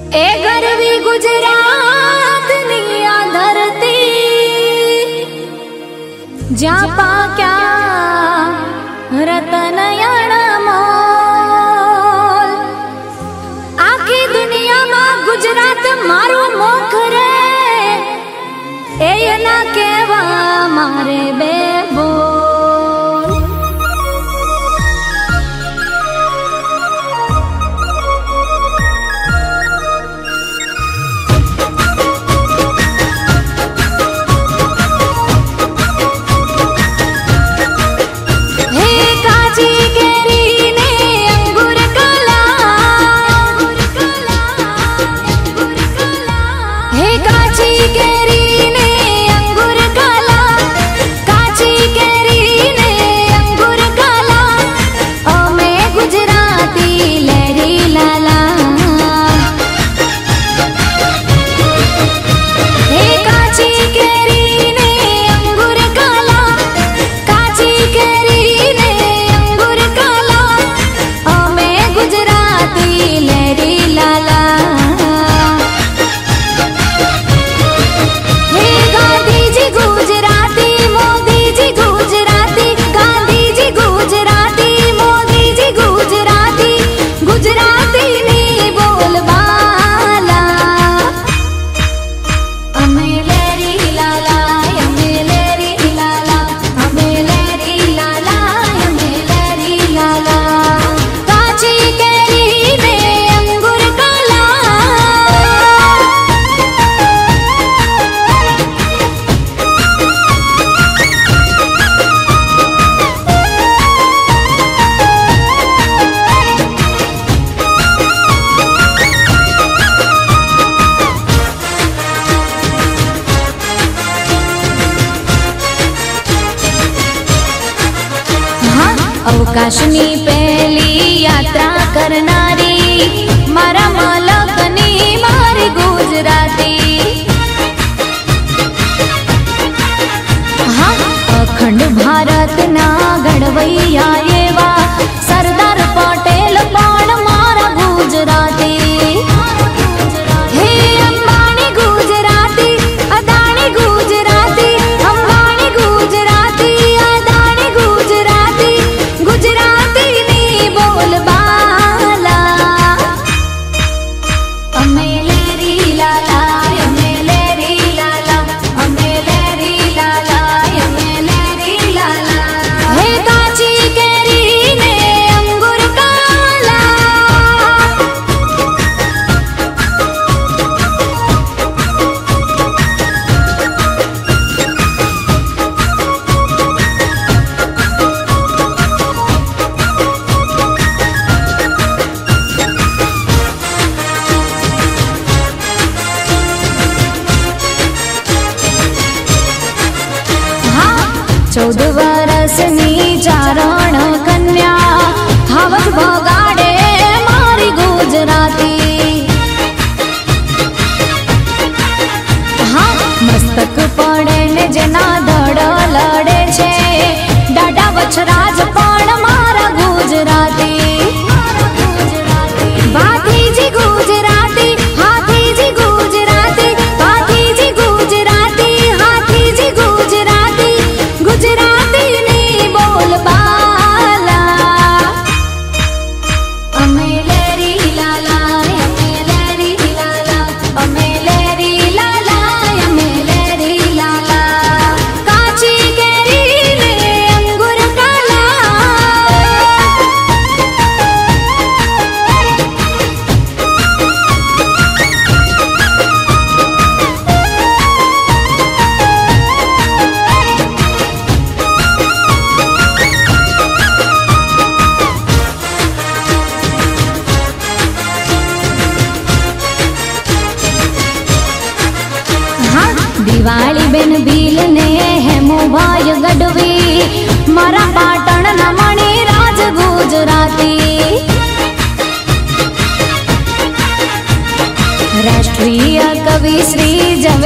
ए गरवी गुजरात नी आ धरती ज्या पाक्या रतन अणमोल आखी दुनिया में गुजरात मारो मोख रे ए ना केवा मारे बेबो अवकाशनी पहली यात्रा करनारी मारा मलकनी मारी गुजराती हाँ अखंड भारत ना घड़वैया एवा सरदार पटेल पण मारा गुजराती हे अंबानी गुजराती अदानी गुजराती अंबानी गुजराती अदानी गुजराती गुजराती नी बोल बाला अमेलेरी लाला अमेलेरी लाला अमेलेरी लाला अमेलेरी लाला हे काची केरी ने अंगूर काला हाँ 14 वर्षनी चारण कन्या हावज भगाड़े मारी गुजराती हाँ मस्तक पड़े ने जेना धड़ लड़े छे डाडा वछराज पण मारा गुजराती भातीजी गुजराती हाथीजी गुजराती भातीजी गुजराती हाथीजी गुजराती गुजराती नी बोल बाला अमेलेरी लाला अमेलेरी लाला अमेलेरी लाला अमेलेरी लाला काची केरी ने अंगूर काला दिवाली बेन भील ने हेमू भाई गढ़वी मारा पाटण ना मणि राज गुजराती राष्ट्रीय कवि श्री जवे